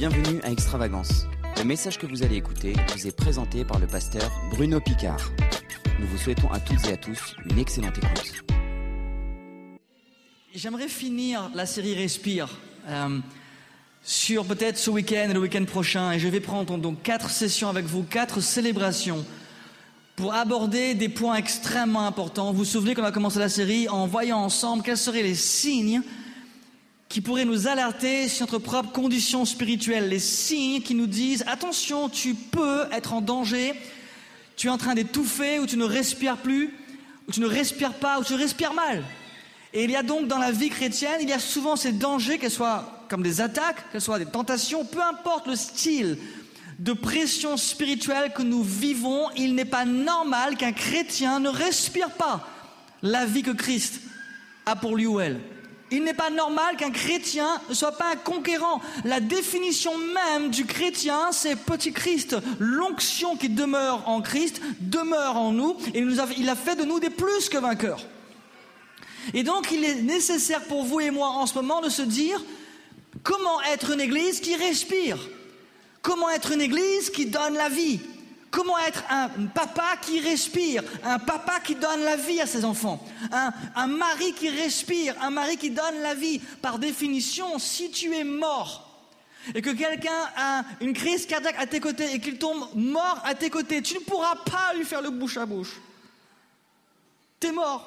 Bienvenue à Extravagance. Le message que vous allez écouter vous est présenté par le pasteur Bruno Picard. Nous vous souhaitons à toutes et à tous une excellente écoute. J'aimerais finir la série Respire sur peut-être ce week-end et le week-end prochain. Et je vais prendre donc 4 sessions avec vous, 4 célébrations pour aborder des points extrêmement importants. Vous vous souvenez qu'on a commencé la série en voyant ensemble quels seraient les signes qui pourraient nous alerter sur notre propre condition spirituelle. Les signes qui nous disent « Attention, tu peux être en danger, tu es en train d'étouffer, ou tu ne respires plus, ou tu ne respires pas, ou tu respires mal. » Et il y a donc dans la vie chrétienne, il y a souvent ces dangers, qu'elles soient comme des attaques, qu'elles soient des tentations, peu importe le style de pression spirituelle que nous vivons, il n'est pas normal qu'un chrétien ne respire pas la vie que Christ a pour lui ou elle. Il n'est pas normal qu'un chrétien ne soit pas un conquérant. La définition même du chrétien, c'est petit Christ. L'onction qui demeure en Christ demeure en nous et il a fait de nous des plus que vainqueurs. Et donc il est nécessaire pour vous et moi en ce moment de se dire comment être une église qui respire, comment être une église qui donne la vie, comment être un papa qui respire, un papa qui donne la vie à ses enfants, un mari qui respire, un mari qui donne la vie. Par définition, si tu es mort et que quelqu'un a une crise cardiaque à tes côtés et qu'il tombe mort à tes côtés, tu ne pourras pas lui faire le bouche à bouche. T'es mort.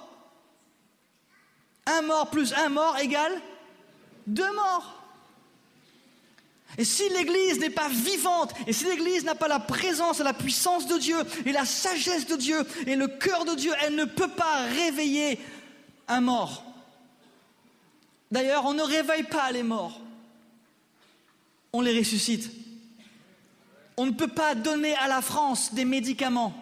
Un mort plus un mort égale 2 morts. Et si l'Église n'est pas vivante, et si l'Église n'a pas la présence et la puissance de Dieu, et la sagesse de Dieu, et le cœur de Dieu, elle ne peut pas réveiller un mort. D'ailleurs, on ne réveille pas les morts. On les ressuscite. On ne peut pas donner à la France des médicaments.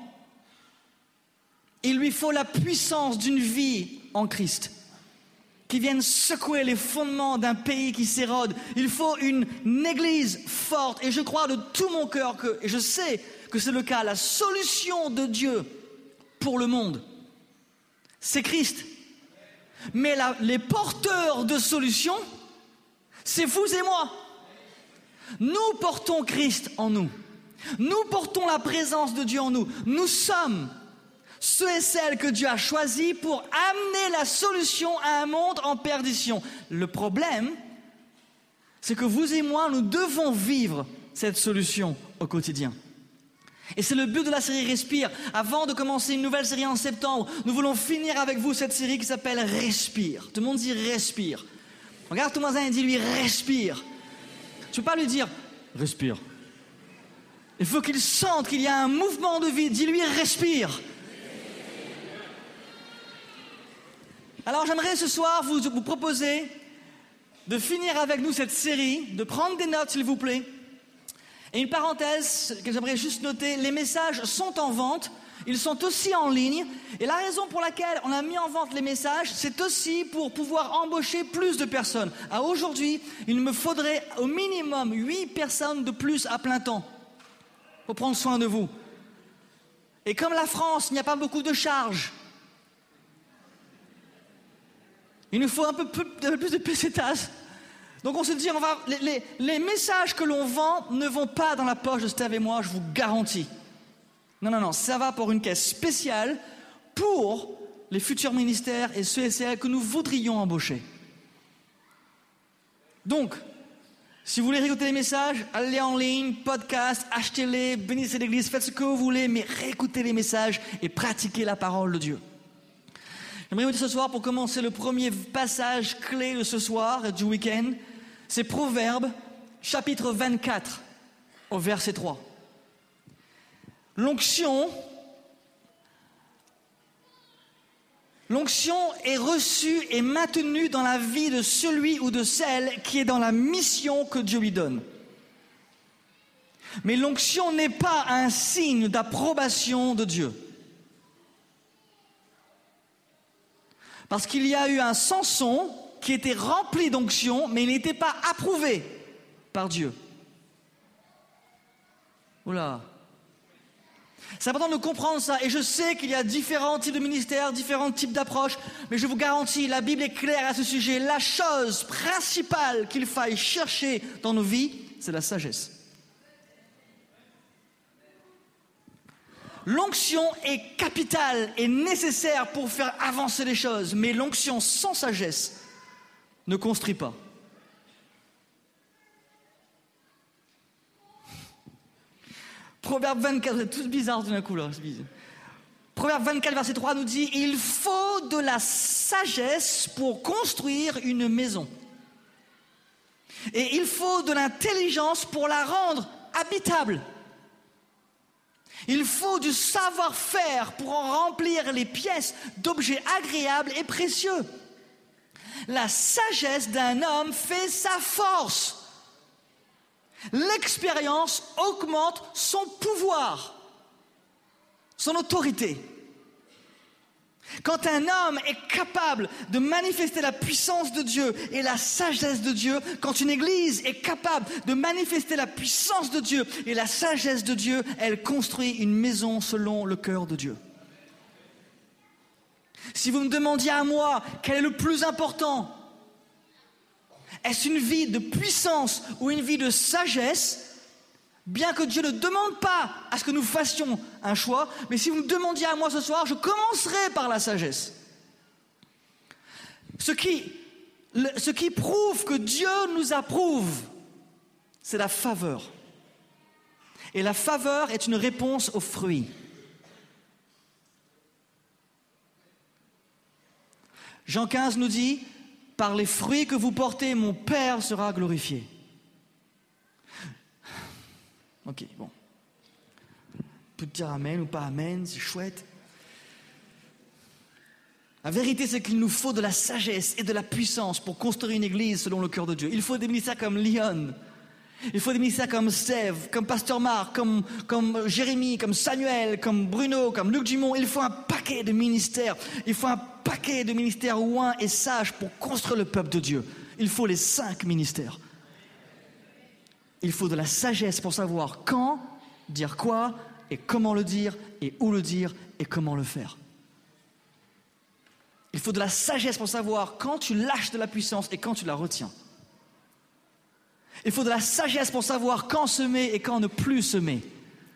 Il lui faut la puissance d'une vie en Christ, qui viennent secouer les fondements d'un pays qui s'érode. Il faut une église forte. Et je crois de tout mon cœur et je sais que c'est le cas, la solution de Dieu pour le monde, c'est Christ. Mais les porteurs de solutions, c'est vous et moi. Nous portons Christ en nous. Nous portons la présence de Dieu en nous. Nous sommes ceux et celles que Dieu a choisis pour amener la solution à un monde en perdition. Le problème, c'est que vous et moi, nous devons vivre cette solution au quotidien. Et c'est le but de la série Respire. Avant de commencer une nouvelle série en septembre, nous voulons finir avec vous cette série qui s'appelle Respire. Tout le monde dit Respire. Regarde ton voisin et dis-lui Respire. Tu ne peux pas lui dire Respire. Il faut qu'il sente qu'il y a un mouvement de vie. Dis-lui Respire. Alors j'aimerais ce soir vous proposer de finir avec nous cette série, de prendre des notes s'il vous plaît. Et une parenthèse que j'aimerais juste noter, les messages sont en vente, ils sont aussi en ligne. Et la raison pour laquelle on a mis en vente les messages, c'est aussi pour pouvoir embaucher plus de personnes. À aujourd'hui, il me faudrait au minimum 8 personnes de plus à plein temps pour prendre soin de vous. Et comme la France, il n'y a pas beaucoup de charges, il nous faut un peu plus de pesetas. Donc on se dit, les messages que l'on vend ne vont pas dans la poche de Steve et moi, je vous garantis. Non, ça va pour une caisse spéciale pour les futurs ministères et ceux et celles que nous voudrions embaucher. Donc, si vous voulez réécouter les messages, allez en ligne, podcast, achetez-les, bénissez l'église, faites ce que vous voulez, mais réécoutez les messages et pratiquez la parole de Dieu. J'aimerais vous dire ce soir, pour commencer, le premier passage clé de ce soir et du week-end, c'est Proverbes, chapitre 24, au verset 3. L'onction est reçue et maintenue dans la vie de celui ou de celle qui est dans la mission que Dieu lui donne. Mais l'onction n'est pas un signe d'approbation de Dieu. Parce qu'il y a eu un Samson qui était rempli d'onction, mais il n'était pas approuvé par Dieu. Oula. C'est important de comprendre ça. Et je sais qu'il y a différents types de ministères, différents types d'approches, mais je vous garantis, la Bible est claire à ce sujet. La chose principale qu'il faille chercher dans nos vies, c'est la sagesse. L'onction est capitale et nécessaire pour faire avancer les choses, mais l'onction sans sagesse ne construit pas. Proverbe 24, c'est tout bizarre tout d'un coup là. Proverbe 24, verset 3 nous dit « Il faut de la sagesse pour construire une maison. Et il faut de l'intelligence pour la rendre habitable. Il faut du savoir-faire pour en remplir les pièces d'objets agréables et précieux. La sagesse d'un homme fait sa force. L'expérience augmente son pouvoir, son autorité. Quand un homme est capable de manifester la puissance de Dieu et la sagesse de Dieu, quand une église est capable de manifester la puissance de Dieu et la sagesse de Dieu, elle construit une maison selon le cœur de Dieu. Si vous me demandiez à moi quel est le plus important, est-ce une vie de puissance ou une vie de sagesse? Bien que Dieu ne demande pas à ce que nous fassions un choix, mais si vous me demandiez à moi ce soir, je commencerai par la sagesse. Ce qui prouve que Dieu nous approuve, c'est la faveur. Et la faveur est une réponse aux fruits. Jean 15 nous dit « Par les fruits que vous portez, mon Père sera glorifié. » Ok, bon. On peut dire amen ou pas amen, c'est chouette. La vérité, c'est qu'il nous faut de la sagesse et de la puissance pour construire une église selon le cœur de Dieu. Il faut des ministères comme Lyon. Il faut des ministères comme Steve, comme Pasteur Marc, comme Jérémy, comme Samuel, comme Bruno, comme Luc Dumont. Il faut un paquet de ministères. Il faut un paquet de ministères ouins et sages pour construire le peuple de Dieu. Il faut les 5 ministères. Il faut de la sagesse pour savoir quand, dire quoi, et comment le dire, et où le dire, et comment le faire. Il faut de la sagesse pour savoir quand tu lâches de la puissance et quand tu la retiens. Il faut de la sagesse pour savoir quand semer et quand ne plus semer.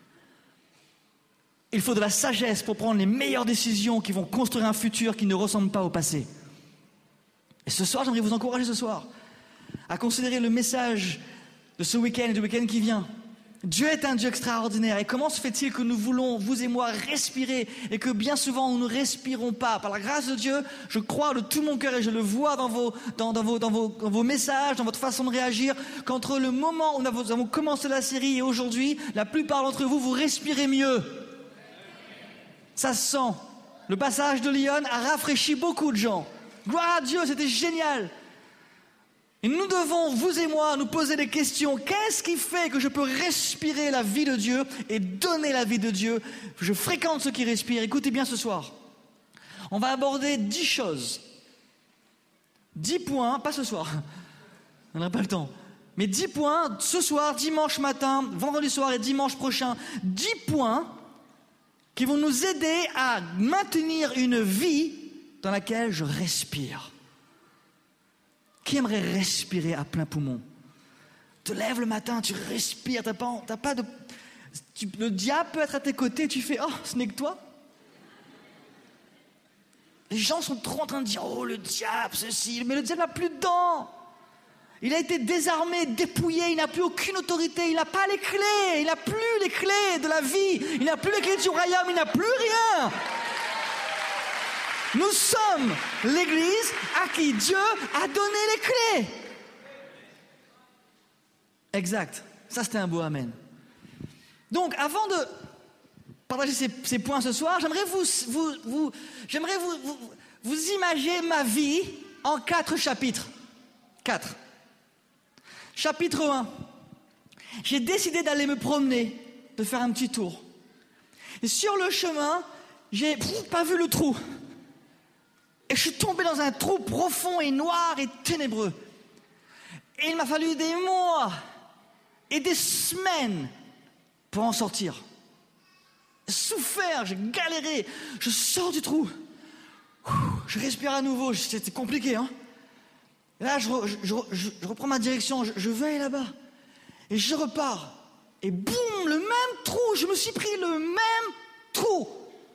Il faut de la sagesse pour prendre les meilleures décisions qui vont construire un futur qui ne ressemble pas au passé. Et ce soir, j'aimerais vous encourager ce soir à considérer le message de ce week-end et du week-end qui vient. Dieu est un Dieu extraordinaire. Et comment se fait-il que nous voulons, vous et moi, respirer et que bien souvent nous ne respirons pas? Par la grâce de Dieu, je crois de tout mon cœur et je le vois dans vos messages, dans votre façon de réagir, qu'entre le moment où nous avons commencé la série et aujourd'hui, la plupart d'entre vous, vous respirez mieux. Ça se sent. Le passage de Lyon a rafraîchi beaucoup de gens. Gloire à Dieu, c'était génial. Et nous devons, vous et moi, nous poser des questions. Qu'est-ce qui fait que je peux respirer la vie de Dieu et donner la vie de Dieu? Je fréquente ceux qui respirent. Écoutez bien ce soir. On va aborder 10 choses. 10 points, pas ce soir. On n'a pas le temps. Mais 10 points, ce soir, dimanche matin, vendredi soir et dimanche prochain. 10 points qui vont nous aider à maintenir une vie dans laquelle je respire. Qui aimerait respirer à plein poumon? Tu te lèves le matin, tu respires, t'as pas de... le diable peut être à tes côtés, tu fais « Oh, ce n'est que toi ». Les gens sont trop en train de dire « Oh, le diable, ceci », mais le diable n'a plus de dents. Il a été désarmé, dépouillé, il n'a plus aucune autorité, il n'a pas les clés, il n'a plus les clés de la vie, il n'a plus les clés du royaume, il n'a plus rien. Nous sommes l'Église à qui Dieu a donné les clés. Exact. Ça, c'était un beau amen. Donc, avant de partager ces points ce soir, j'aimerais vous imaginer ma vie en 4 chapitres. 4. Chapitre 1. J'ai décidé d'aller me promener, de faire un petit tour. Et sur le chemin, j'ai pas vu le trou. Et je suis tombé dans un trou profond et noir et ténébreux. Et il m'a fallu des mois et des semaines pour en sortir. souffert, j'ai galéré. Je sors du trou. Je respire à nouveau, c'était compliqué. Hein. Et là, je reprends ma direction, je vais aller là-bas. Et je repars. Et boum, le même trou. Je me suis pris le même trou.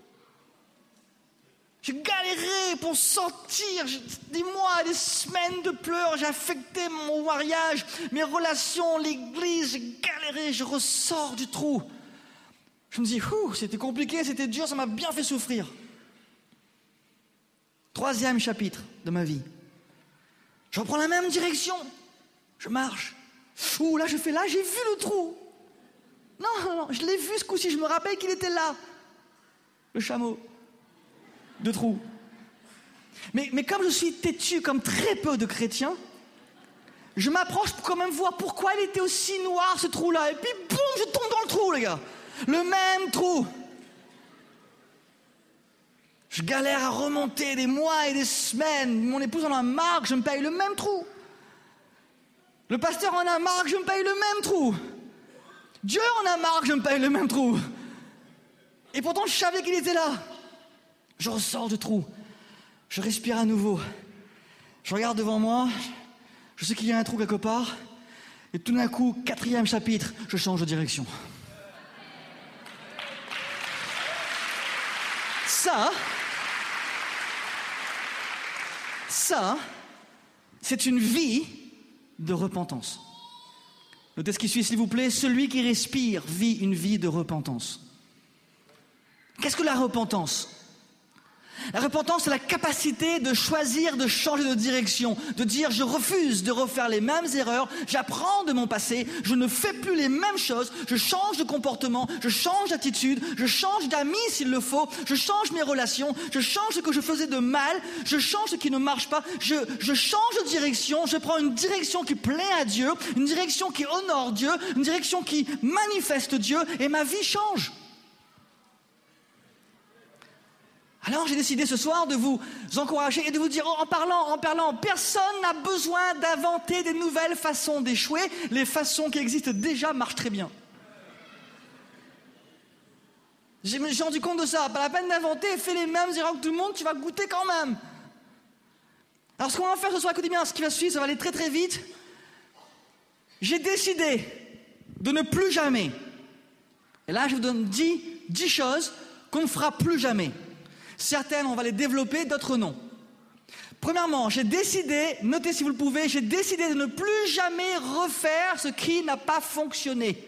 J'ai galéré pour sortir. Des mois, des semaines de pleurs. J'ai affecté mon mariage, mes relations, l'église. J'ai galéré. Je ressors du trou. Je me dis, c'était compliqué, c'était dur, ça m'a bien fait souffrir. 3e chapitre de ma vie. Je reprends la même direction. Je marche. Là, j'ai vu le trou. Non, je l'ai vu ce coup-ci. Je me rappelle qu'il était là. Le chameau. De trou. Mais comme je suis têtu, comme très peu de chrétiens, je m'approche pour quand même voir pourquoi il était aussi noir, ce trou-là. Et puis, boum, je tombe dans le trou, les gars. Le même trou. Je galère à remonter des mois et des semaines. Mon épouse en a marre que je me paye le même trou. Le pasteur en a marre que je me paye le même trou. Dieu en a marre que je me paye le même trou. Et pourtant, je savais qu'il était là. Je ressors du trou. Je respire à nouveau. Je regarde devant moi. Je sais qu'il y a un trou quelque part. Et tout d'un coup, 4e chapitre, je change de direction. Ça, c'est une vie de repentance. Notez ce qui suit, s'il vous plaît. Celui qui respire vit une vie de repentance. Qu'est-ce que la repentance ? La repentance, c'est la capacité de choisir, de changer de direction, de dire je refuse de refaire les mêmes erreurs, j'apprends de mon passé, je ne fais plus les mêmes choses, je change de comportement, je change d'attitude, je change d'amis s'il le faut, je change mes relations, je change ce que je faisais de mal, je change ce qui ne marche pas, je change de direction, je prends une direction qui plaît à Dieu, une direction qui honore Dieu, une direction qui manifeste Dieu et ma vie change. Alors j'ai décidé ce soir de vous encourager et de vous dire en parlant, personne n'a besoin d'inventer des nouvelles façons d'échouer. Les façons qui existent déjà marchent très bien. J'ai rendu compte de ça. Pas la peine d'inventer, fais les mêmes erreurs que tout le monde, tu vas goûter quand même. Alors ce qu'on va faire ce soir, écoutez bien, ce qui va suivre, ça va aller très très vite. J'ai décidé de ne plus jamais. Et là je vous donne 10 choses qu'on ne fera plus jamais. Certaines, on va les développer, d'autres non. Premièrement, j'ai décidé, notez si vous le pouvez, j'ai décidé de ne plus jamais refaire ce qui n'a pas fonctionné.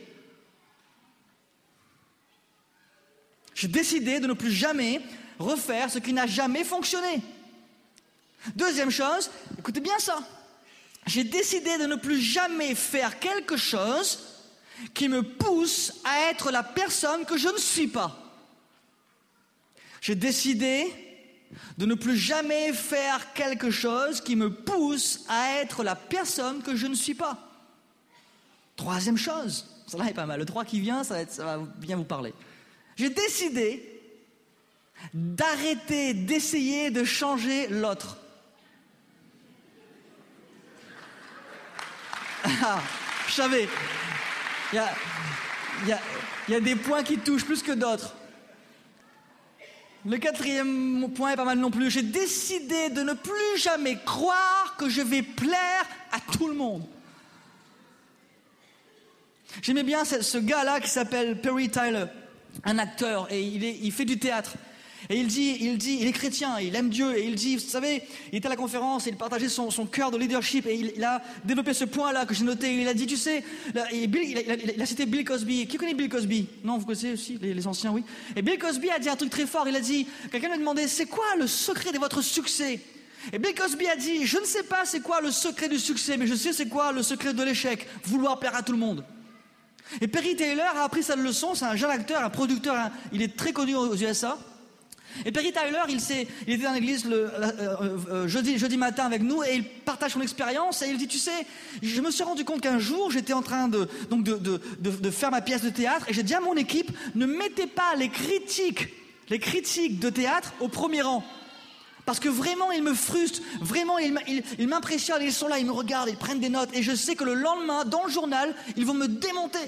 J'ai décidé de ne plus jamais refaire ce qui n'a jamais fonctionné. Deuxième chose, écoutez bien ça. J'ai décidé de ne plus jamais faire quelque chose qui me pousse à être la personne que je ne suis pas. J'ai décidé de ne plus jamais faire quelque chose qui me pousse à être la personne que je ne suis pas. Troisième chose, ça là est pas mal, le 3 qui vient, ça va bien vous parler. J'ai décidé d'arrêter d'essayer de changer l'autre. Ah, je savais, il y a des points qui touchent plus que d'autres. Le 4e point est pas mal non plus. J'ai décidé de ne plus jamais croire que je vais plaire à tout le monde. J'aimais bien ce gars-là qui s'appelle Perry Tyler, un acteur, et il fait du théâtre. Et il dit, il est chrétien, il aime Dieu, et il dit, vous savez, il était à la conférence, et il partageait son cœur de leadership, et il a développé ce point-là que j'ai noté. Il a dit, tu sais, il a cité Bill Cosby. Qui connaît Bill Cosby ? Non, vous connaissez aussi les anciens, oui. Et Bill Cosby a dit un truc très fort. Il a dit, quelqu'un lui a demandé, c'est quoi le secret de votre succès ? Et Bill Cosby a dit, je ne sais pas c'est quoi le secret du succès, mais je sais c'est quoi le secret de l'échec, vouloir plaire à tout le monde. Et Perry Taylor a appris sa leçon. C'est un jeune acteur, un producteur, il est très connu aux USA. Et Perry Tyler, il était dans l'église jeudi matin avec nous et il partage son expérience et il dit, tu sais, je me suis rendu compte qu'un jour j'étais en train de faire ma pièce de théâtre et j'ai dit à mon équipe, ne mettez pas les critiques de théâtre au premier rang. Parce que vraiment, ils me frustrent, vraiment, ils m'impressionnent, ils sont là, ils me regardent, ils prennent des notes et je sais que le lendemain, dans le journal, ils vont me démonter.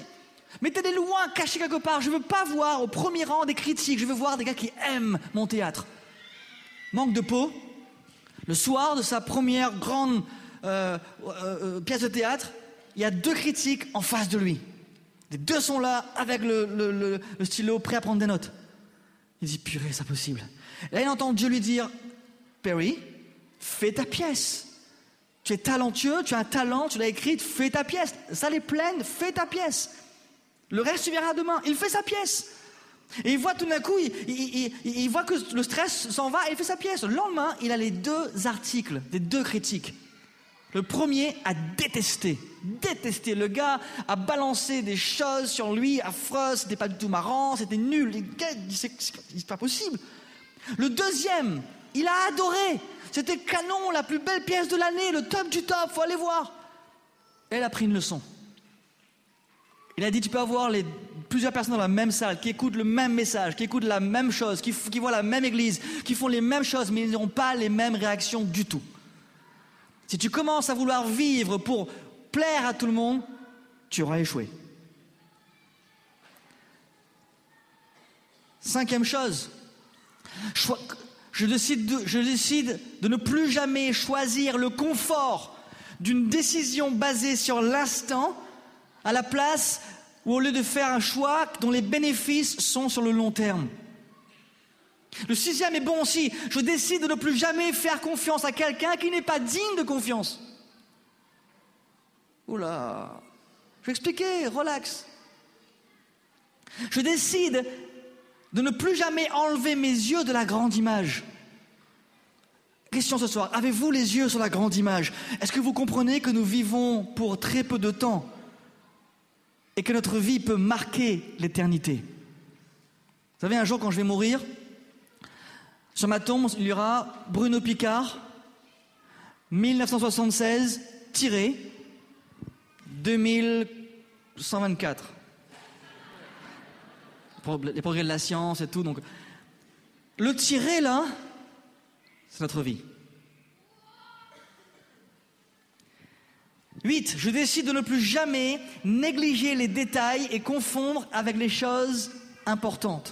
Mettez-les loin, cachés quelque part. Je ne veux pas voir au premier rang des critiques. Je veux voir des gars qui aiment mon théâtre. Manque de peau. Le soir de sa première grande pièce de théâtre, il y a 2 critiques en face de lui. Les 2 sont là avec le stylo prêt à prendre des notes. Il dit, purée, c'est impossible. Et là, il entend Dieu lui dire, Perry, fais ta pièce. Tu es talentueux, tu as un talent, tu l'as écrite, fais ta pièce. Ça les pleine, fais ta pièce. Le reste, tu verras demain. Il fait sa pièce. Et il voit tout d'un coup, il voit que le stress s'en va et il fait sa pièce. Le lendemain, il a les 2 articles, des 2 critiques. Le premier a détesté. Le gars a balancé des choses sur lui affreuses, c'était pas du tout marrant, c'était nul. Les gars, c'est pas possible. Le deuxième, il a adoré. C'était canon, la plus belle pièce de l'année, le top du top, faut aller voir. Elle a pris une leçon. Il a dit, tu peux avoir plusieurs personnes dans la même salle, qui écoutent le même message, qui écoutent la même chose, qui voient la même église, qui font les mêmes choses, mais ils n'auront pas les mêmes réactions du tout. Si tu commences à vouloir vivre pour plaire à tout le monde, tu auras échoué. 5e chose, je décide de ne plus jamais choisir le confort d'une décision basée sur l'instant, à la place ou au lieu de faire un choix dont les bénéfices sont sur le long terme. Le 6e est bon aussi. Je décide de ne plus jamais faire confiance à quelqu'un qui n'est pas digne de confiance. Oula, je vais expliquer, relax. Je décide de ne plus jamais enlever mes yeux de la grande image. Question ce soir, avez-vous les yeux sur la grande image? Est-ce que vous comprenez que nous vivons pour très peu de temps et que notre vie peut marquer l'éternité? Vous savez, un jour quand je vais mourir, sur ma tombe, il y aura Bruno Picard, 1976-2124. Les progrès de la science et tout. Donc, le tiré, là, c'est notre vie. 8. Je décide de ne plus jamais négliger les détails et confondre avec les choses importantes.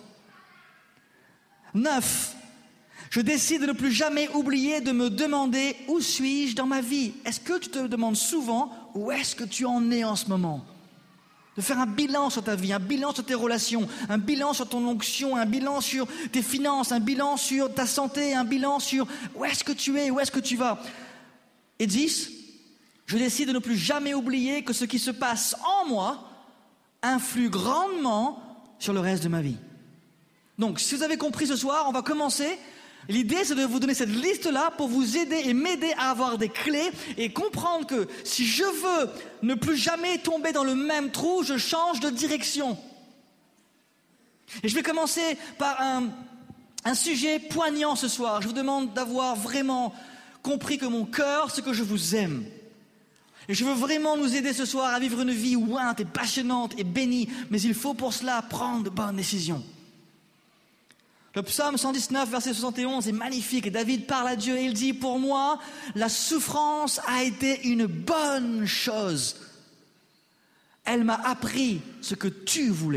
9. Je décide de ne plus jamais oublier de me demander où suis-je dans ma vie. Est-ce que tu te demandes souvent où est-ce que tu en es en ce moment? De faire un bilan sur ta vie, un bilan sur tes relations, un bilan sur ton onction, un bilan sur tes finances, un bilan sur ta santé, un bilan sur où est-ce que tu es, où est-ce que tu vas. Et 10, je décide de ne plus jamais oublier que ce qui se passe en moi influe grandement sur le reste de ma vie. Donc, si vous avez compris ce soir, on va commencer. L'idée, c'est de vous donner cette liste-là pour vous aider et m'aider à avoir des clés et comprendre que si je veux ne plus jamais tomber dans le même trou, je change de direction. Et je vais commencer par un sujet poignant ce soir. Je vous demande d'avoir vraiment compris que mon cœur, c'est que je vous aime. Et je veux vraiment nous aider ce soir à vivre une vie ointe et passionnante et bénie. Mais il faut pour cela prendre de bonnes décisions. Le psaume 119, verset 71 est magnifique et David parle à Dieu et il dit « Pour moi, la souffrance a été une bonne chose. Elle m'a appris ce que tu voulais. »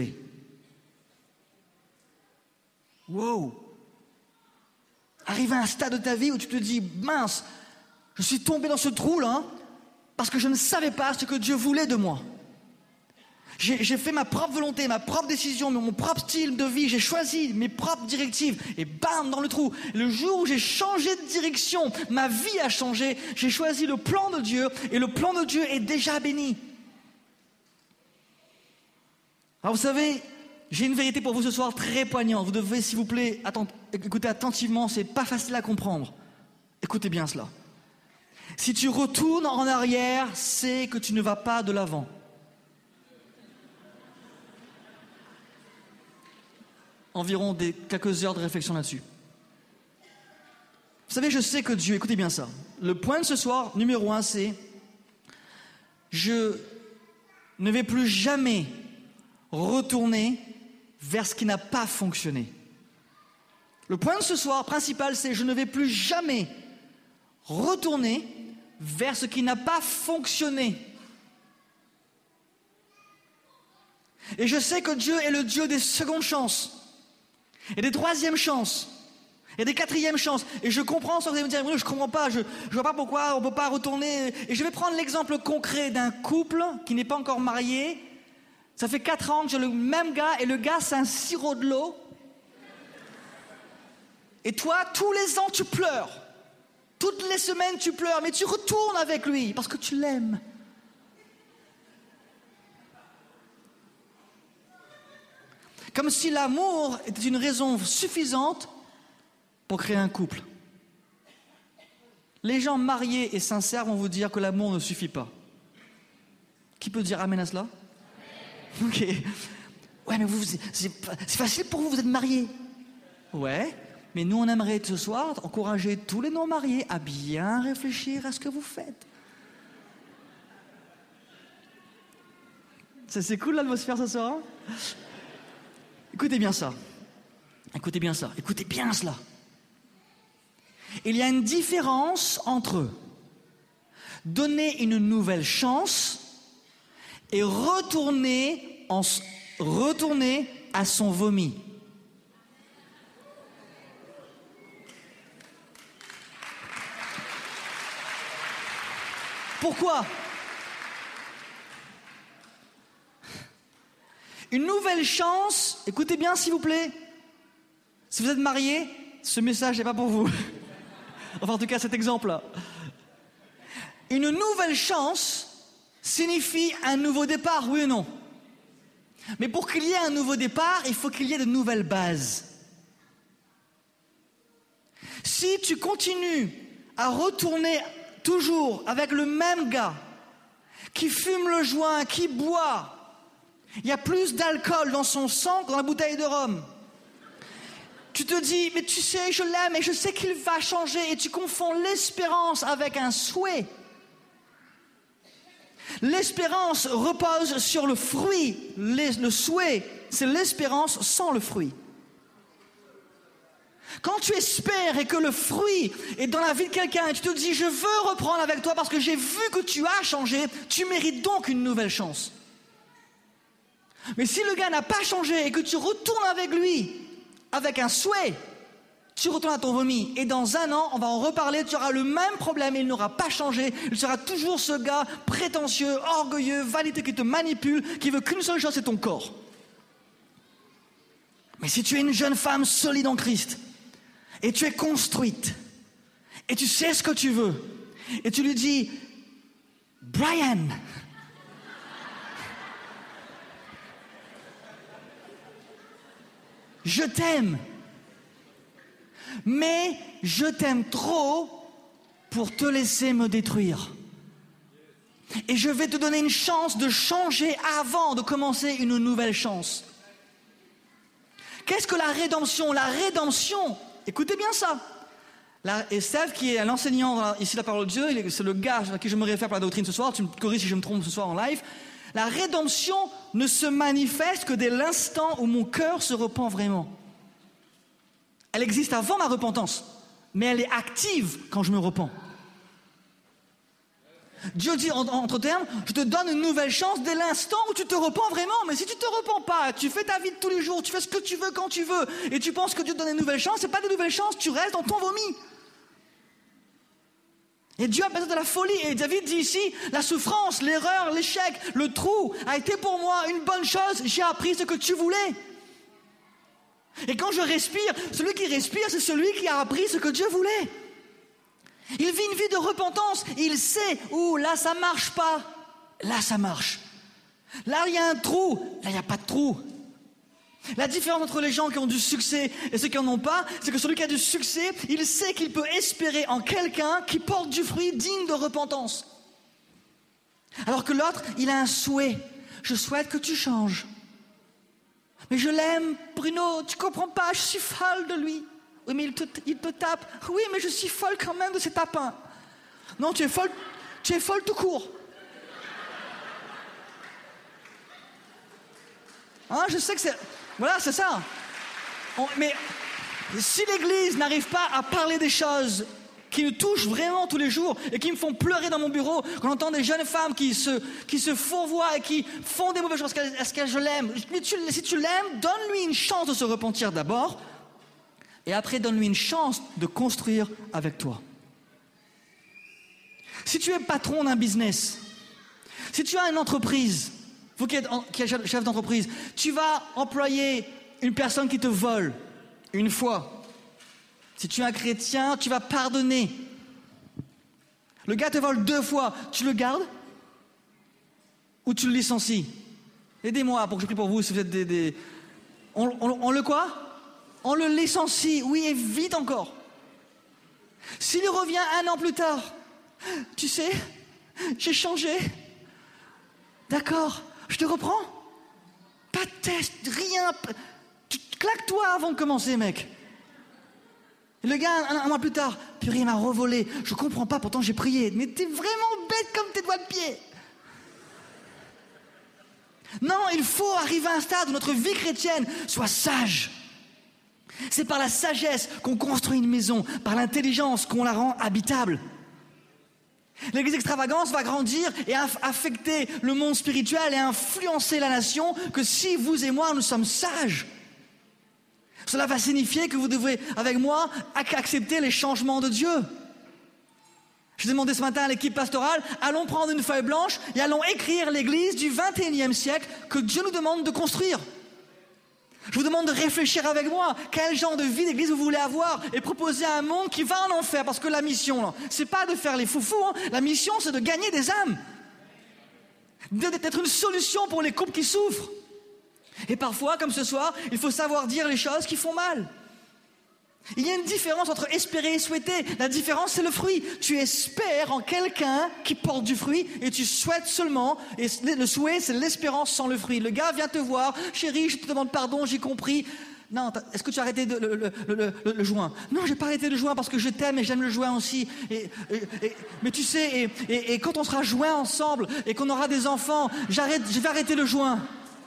Wow! Arrive à un stade de ta vie où tu te dis « Mince, je suis tombé dans ce trou-là parce que je ne savais pas ce que Dieu voulait de moi. » J'ai fait ma propre volonté, ma propre décision, mon propre style de vie, j'ai choisi mes propres directives et bam, dans le trou. Le jour où j'ai changé de direction, ma vie a changé, j'ai choisi le plan de Dieu et le plan de Dieu est déjà béni. Alors vous savez, j'ai une vérité pour vous ce soir très poignante. Vous devez, s'il vous plaît, écouter attentivement, c'est pas facile à comprendre. Écoutez bien cela. Si tu retournes en arrière, c'est que tu ne vas pas de l'avant. Environ quelques heures de réflexion là-dessus. Vous savez, je sais que Dieu, écoutez bien ça. Le point de ce soir, numéro 1, c'est je ne vais plus jamais retourner vers ce qui n'a pas fonctionné. Le point de ce soir principal, c'est je ne vais plus jamais retourner vers ce qui n'a pas fonctionné. Et je sais que Dieu est le Dieu des secondes chances, et des troisièmes chances, et des quatrièmes chances. Et je comprends, ça vous allez me dire, je ne comprends pas, je vois pas pourquoi on ne peut pas retourner. Et je vais prendre l'exemple concret d'un couple qui n'est pas encore marié. Ça fait 4 ans que j'ai le même gars, et le gars, c'est un sirop de l'eau. Et toi, tous les ans, tu pleures. Toutes les semaines, tu pleures, mais tu retournes avec lui, parce que tu l'aimes. Comme si l'amour était une raison suffisante pour créer un couple. Les gens mariés et sincères vont vous dire que l'amour ne suffit pas. Qui peut dire amen à cela? Ok. Ouais, mais c'est facile pour vous, vous êtes mariés. Ouais, mais nous on aimerait ce soir encourager tous les non-mariés à bien réfléchir à ce que vous faites. C'est cool l'atmosphère ce soir, hein? Écoutez bien ça. Écoutez bien ça. Écoutez bien cela. Il y a une différence entre donner une nouvelle chance et retourner à son vomi. Pourquoi? Une nouvelle chance, écoutez bien s'il vous plaît, si vous êtes marié, ce message n'est pas pour vous. Enfin en tout cas cet exemple-là. Une nouvelle chance signifie un nouveau départ, oui ou non? Mais pour qu'il y ait un nouveau départ, il faut qu'il y ait de nouvelles bases. Si tu continues à retourner toujours avec le même gars, qui fume le joint, qui boit, il y a plus d'alcool dans son sang que dans la bouteille de rhum. Tu te dis, mais tu sais, je l'aime et je sais qu'il va changer, et tu confonds l'espérance avec un souhait. L'espérance repose sur le fruit. Le souhait, c'est l'espérance sans le fruit. Quand tu espères et que le fruit est dans la vie de quelqu'un, et tu te dis, je veux reprendre avec toi parce que j'ai vu que tu as changé, tu mérites donc une nouvelle chance. Mais si le gars n'a pas changé et que tu retournes avec lui, avec un souhait, tu retournes à ton vomi. Et dans 1 an, on va en reparler, tu auras le même problème et il n'aura pas changé. Il sera toujours ce gars prétentieux, orgueilleux, validé, qui te manipule, qui veut qu'une seule chose, c'est ton corps. Mais si tu es une jeune femme solide en Christ, et tu es construite, et tu sais ce que tu veux, et tu lui dis, Brian, je t'aime, mais je t'aime trop pour te laisser me détruire. Et je vais te donner une chance de changer avant de commencer une nouvelle chance. Qu'est-ce que la rédemption? La rédemption, écoutez bien ça. Et Steph, qui est l'enseignant ici de la parole de Dieu, c'est le gars à qui je me réfère pour la doctrine ce soir, tu me corriges si je me trompe ce soir en live. La rédemption ne se manifeste que dès l'instant où mon cœur se repent vraiment. Elle existe avant ma repentance, mais elle est active quand je me repens. Dieu dit entre termes, je te donne une nouvelle chance dès l'instant où tu te repens vraiment. Mais si tu te repens pas, tu fais ta vie de tous les jours, tu fais ce que tu veux quand tu veux, et tu penses que Dieu te donne une nouvelle chance, c'est pas des nouvelles chances, tu restes dans ton vomi. Et Dieu a besoin de la folie. Et David dit ici, la souffrance, l'erreur, l'échec, le trou a été pour moi une bonne chose. J'ai appris ce que tu voulais. Et quand je respire, celui qui respire, c'est celui qui a appris ce que Dieu voulait. Il vit une vie de repentance. Il sait, là ça marche pas. Là ça marche. Là il y a un trou. Là il n'y a pas de trou. La différence entre les gens qui ont du succès et ceux qui n'en ont pas, c'est que celui qui a du succès, il sait qu'il peut espérer en quelqu'un qui porte du fruit digne de repentance. Alors que l'autre, il a un souhait. Je souhaite que tu changes. Mais je l'aime, Bruno, tu comprends pas, je suis folle de lui. Oui, mais il te tape. Oui, mais je suis folle quand même de ces tapins. Non, tu es folle tout court. Hein, je sais que c'est... Voilà, c'est ça. Mais si l'Église n'arrive pas à parler des choses qui me touchent vraiment tous les jours et qui me font pleurer dans mon bureau quand j'entends des jeunes femmes qui se fourvoient et qui font des mauvaises choses. Est-ce que je l'aime? Mais si tu l'aimes, donne-lui une chance de se repentir d'abord et après donne-lui une chance de construire avec toi. Si tu es patron d'un business, si tu as une entreprise, vous qui êtes chef d'entreprise, tu vas employer une personne qui te vole une fois. Si tu es un chrétien, tu vas pardonner. Le gars te vole 2 fois, tu le gardes ou tu le licencies? Aidez-moi pour que je prie pour vous si vous êtes des... On le quoi? On le licencie, oui, et vite encore. S'il revient 1 an plus tard, tu sais, j'ai changé. D'accord, je te reprends. Pas de test, rien. Claque-toi avant de commencer, mec. Et le gars, 1 mois plus tard, purée, il m'a revolé. Je comprends pas, pourtant j'ai prié. Mais t'es vraiment bête comme tes doigts de pied. Non, il faut arriver à un stade où notre vie chrétienne soit sage. C'est par la sagesse qu'on construit une maison, par l'intelligence qu'on la rend habitable. L'église extravagance va grandir et affecter le monde spirituel et influencer la nation que si vous et moi nous sommes sages. Cela va signifier que vous devrez, avec moi, accepter les changements de Dieu. Je demandais ce matin à l'équipe pastorale, allons prendre une feuille blanche et allons écrire l'église du 21e siècle que Dieu nous demande de construire. Je vous demande de réfléchir avec moi. Quel genre de vie d'église vous voulez avoir et proposer un monde qui va en enfer? Parce que la mission, c'est pas de faire les foufous. La mission, c'est de gagner des âmes. D'être une solution pour les couples qui souffrent. Et parfois, comme ce soir, il faut savoir dire les choses qui font mal. Il y a une différence entre espérer et souhaiter. La différence, c'est le fruit. Tu espères en quelqu'un qui porte du fruit et tu souhaites seulement. Et le souhait, c'est l'espérance sans le fruit. Le gars vient te voir. Chérie, je te demande pardon, j'ai compris. Non, est-ce que tu as arrêté le joint? Non, j'ai pas arrêté le joint parce que je t'aime et j'aime le joint aussi. Mais tu sais, et quand on sera joints ensemble et qu'on aura des enfants, je vais arrêter le joint.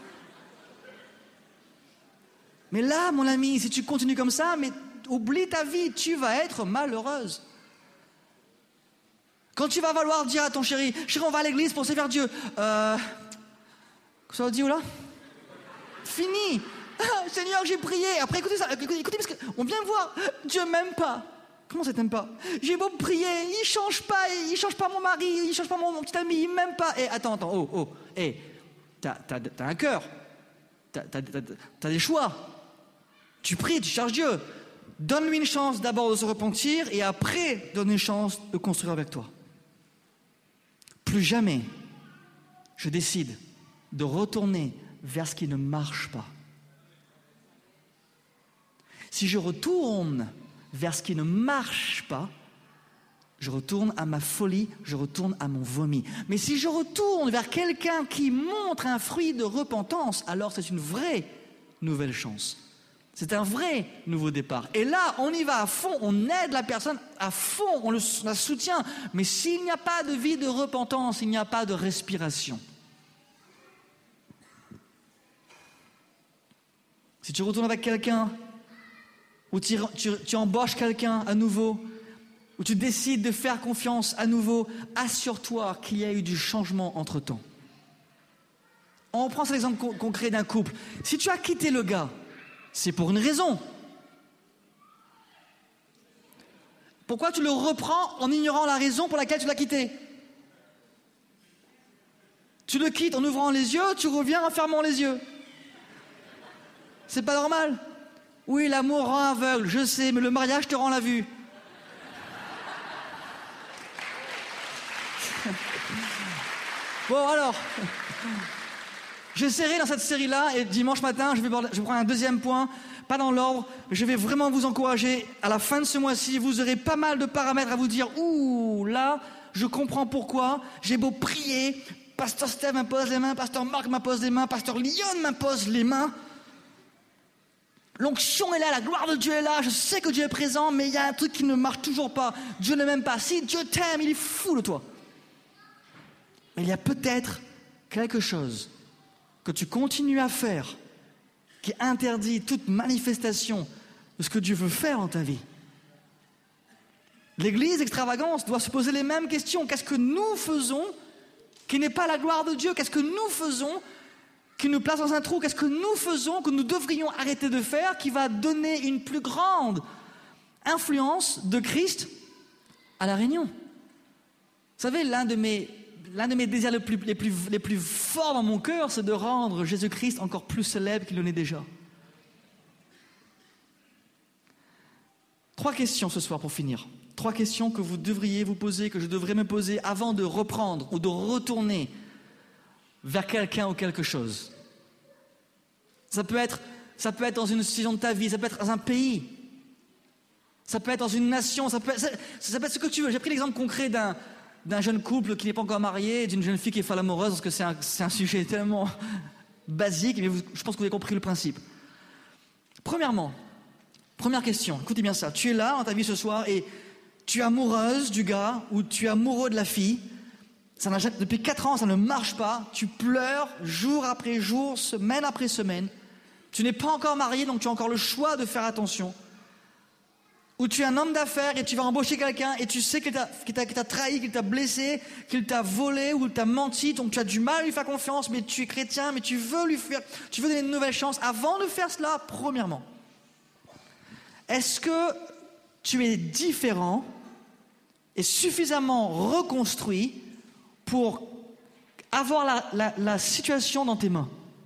Mais là, mon ami, si tu continues comme ça, mais oublie ta vie, tu vas être malheureuse. Quand tu vas vouloir dire à ton chéri, on va à l'église pour servir Dieu. Ça va dire où là? Fini. Seigneur, j'ai prié. Après, écoutez ça, écoutez parce qu'on vient me voir. Dieu m'aime pas. Comment ça t'aime pas? J'ai beau prier, il change pas mon mari, il change pas mon petit ami, il m'aime pas. Et attends, t'as un cœur, t'as des choix. Tu pries, tu cherches Dieu. Donne-lui une chance d'abord de se repentir et après donne une chance de construire avec toi. Plus jamais je décide de retourner vers ce qui ne marche pas. Si je retourne vers ce qui ne marche pas, je retourne à ma folie, je retourne à mon vomi. Mais si je retourne vers quelqu'un qui montre un fruit de repentance, alors c'est une vraie nouvelle chance. C'est un vrai nouveau départ. Et là, on y va à fond, on aide la personne à fond, on la soutient. Mais s'il n'y a pas de vie de repentance, il n'y a pas de respiration. Si tu retournes avec quelqu'un, ou tu embauches quelqu'un à nouveau, ou tu décides de faire confiance à nouveau, assure-toi qu'il y a eu du changement entre-temps. On prend cet exemple concret d'un couple. Si tu as quitté le gars, c'est pour une raison. Pourquoi tu le reprends en ignorant la raison pour laquelle tu l'as quitté? Tu le quittes en ouvrant les yeux, tu reviens en fermant les yeux. C'est pas normal. Oui, l'amour rend aveugle, je sais, mais le mariage te rend la vue. Bon alors, j'essaierai dans cette série-là, et dimanche matin, je vais prendre un deuxième point, pas dans l'ordre, je vais vraiment vous encourager. À la fin de ce mois-ci, vous aurez pas mal de paramètres à vous dire, ouh, là, je comprends pourquoi, j'ai beau prier, Pasteur Steve m'impose les mains, Pasteur Marc m'impose les mains, Pasteur Lyon m'impose les mains. L'onction est là, la gloire de Dieu est là, je sais que Dieu est présent, mais il y a un truc qui ne marche toujours pas. Dieu ne m'aime pas. Si Dieu t'aime, il est fou de toi. Mais il y a peut-être quelque chose que tu continues à faire qui interdit toute manifestation de ce que Dieu veut faire dans ta vie. L'Église extravagance doit se poser les mêmes questions. Qu'est-ce que nous faisons qui n'est pas la gloire de Dieu? Qu'est-ce que nous faisons qui nous place dans un trou? Qu'est-ce que nous faisons que nous devrions arrêter de faire qui va donner une plus grande influence de Christ à la Réunion? Vous savez, l'un de mes désirs les plus forts dans mon cœur, c'est de rendre Jésus-Christ encore plus célèbre qu'il en est déjà. 3 questions ce soir pour finir. 3 questions que vous devriez vous poser, que je devrais me poser avant de reprendre ou de retourner vers quelqu'un ou quelque chose. Ça peut être dans une saison de ta vie, ça peut être dans un pays, ça peut être dans une nation, ça peut être ce que tu veux. J'ai pris l'exemple concret d'un jeune couple qui n'est pas encore marié, d'une jeune fille qui est folle amoureuse, parce que c'est un sujet tellement basique, mais je pense que vous avez compris le principe. Première question, écoutez bien ça. Tu es là dans ta vie ce soir et tu es amoureuse du gars ou tu es amoureux de la fille. Depuis 4 ans, ça ne marche pas. Tu pleures jour après jour, semaine après semaine. Tu n'es pas encore marié, donc tu as encore le choix de faire attention. Ou tu es un homme d'affaires et tu vas embaucher quelqu'un et tu sais qu'il t'a trahi, qu'il t'a blessé, qu'il t'a volé ou qu'il t'a menti, donc tu as du mal à lui faire confiance, mais tu es chrétien, mais tu veux donner une nouvelle chance. Avant de faire cela, premièrement, est-ce que tu es différent et suffisamment reconstruit pour avoir la situation dans tes mains?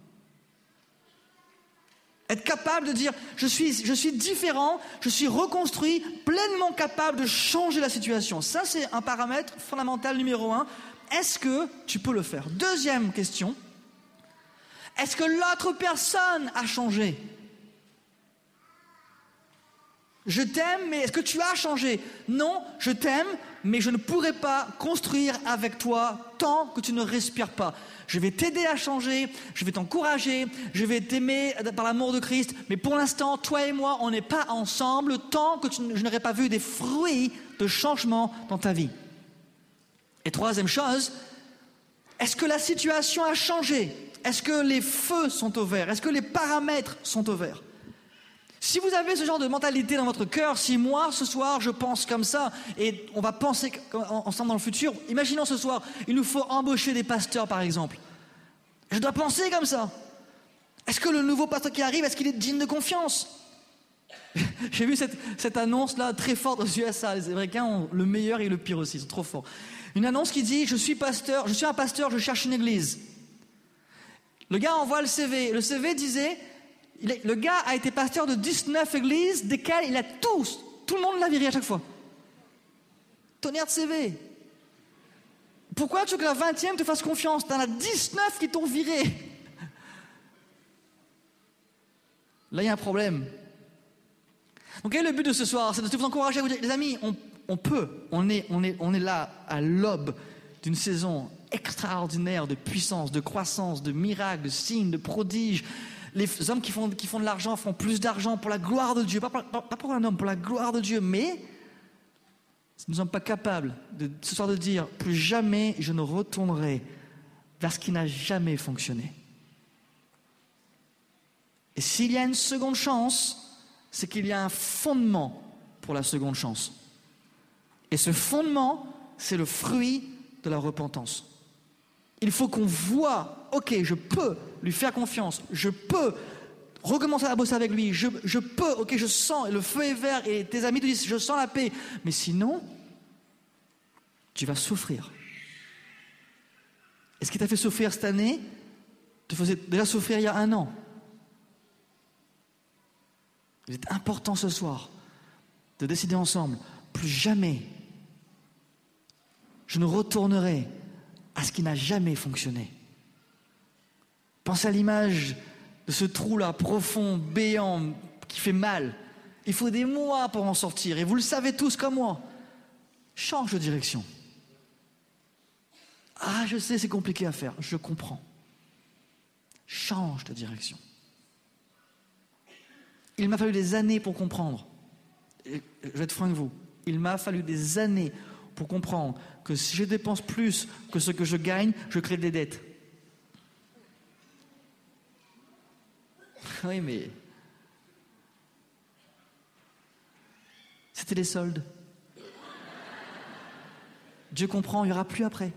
Être capable de dire, je suis différent, je suis reconstruit, pleinement capable de changer la situation. Ça, c'est un paramètre fondamental numéro 1. Est-ce que tu peux le faire? Deuxième question, est-ce que l'autre personne a changé? Je t'aime, mais est-ce que tu as changé? Non, je t'aime, mais je ne pourrai pas construire avec toi tant que tu ne respires pas. Je vais t'aider à changer, je vais t'encourager, je vais t'aimer par l'amour de Christ, mais pour l'instant, toi et moi, on n'est pas ensemble tant que je n'aurai pas vu des fruits de changement dans ta vie. Et troisième chose, est-ce que la situation a changé? Est-ce que les feux sont au vert? Est-ce que les paramètres sont au vert? Si vous avez ce genre de mentalité dans votre cœur, si moi, ce soir, je pense comme ça, et on va penser ensemble dans le futur, imaginons ce soir, il nous faut embaucher des pasteurs, par exemple. Je dois penser comme ça. Est-ce que le nouveau pasteur qui arrive, est-ce qu'il est digne de confiance? J'ai vu cette annonce-là très forte aux USA. Les Américains ont le meilleur et le pire aussi, ils sont trop forts. Une annonce qui dit, je suis un pasteur, je cherche une église. Le gars envoie le CV. Le CV disait... Le gars a été pasteur de 19 églises, desquelles il a tout le monde l'a viré à chaque fois. Tonnerre de CV. Pourquoi tu veux que la 20e te fasse confiance? T'en as 19 qui t'ont viré. Là, il y a un problème. Donc, quel est le but de ce soir? C'est de vous encourager à vous dire, les amis, on est là à l'aube d'une saison extraordinaire de puissance, de croissance, de miracles, de signes, de prodiges. Les hommes qui font de l'argent font plus d'argent pour la gloire de Dieu, pas pour un homme, pour la gloire de Dieu. Mais nous ne sommes pas capables ce soir de dire, plus jamais je ne retournerai vers ce qui n'a jamais fonctionné. Et s'il y a une seconde chance, c'est qu'il y a un fondement pour la seconde chance. Et ce fondement, c'est le fruit de la repentance. Il faut qu'on voit, ok, je peux lui faire confiance, je peux recommencer à bosser avec lui, je peux, ok, je sens, le feu est vert et tes amis te disent, je sens la paix. Mais sinon, tu vas souffrir. Et ce qui t'a fait souffrir cette année, te faisait déjà souffrir il y a 1 an. Il est important ce soir de décider ensemble, plus jamais je ne retournerai à ce qui n'a jamais fonctionné. Pensez à l'image de ce trou-là, profond, béant, qui fait mal. Il faut des mois pour en sortir, et vous le savez tous comme moi. Change de direction. Ah, je sais, c'est compliqué à faire, je comprends. Change de direction. Il m'a fallu des années pour comprendre. Et je vais être franc avec vous. Il m'a fallu des années pour comprendre que si je dépense plus que ce que je gagne, je crée des dettes. Oui, mais c'était les soldes. Dieu comprend, il n'y aura plus après.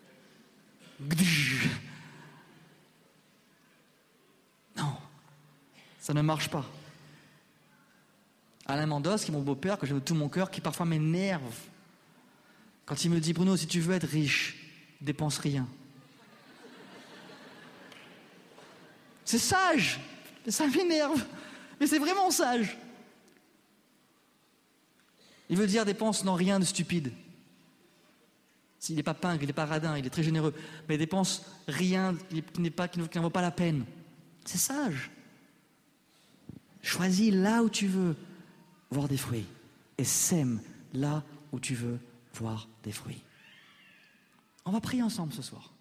Non, ça ne marche pas. Alain Mandos, qui est mon beau-père, que j'aime de tout mon cœur, qui parfois m'énerve. Quand il me dit, Bruno, si tu veux être riche, dépense rien. C'est sage, ça m'énerve, mais c'est vraiment sage. Il veut dire dépense non rien de stupide. S'il n'est pas pingre, il n'est pas radin, il est très généreux, mais dépense rien qui n'en vaut pas la peine. C'est sage. Choisis là où tu veux voir des fruits et sème là où tu veux voir des fruits. On va prier ensemble ce soir.